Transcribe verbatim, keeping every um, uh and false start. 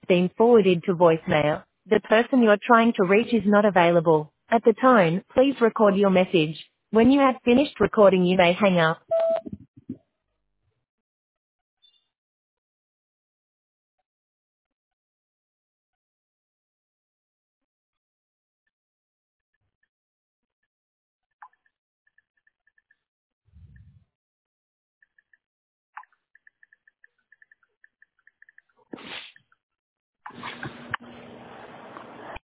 been forwarded to voicemail. The person you're trying to reach is not available. At the tone, please record your message. When you have finished recording, you may hang up.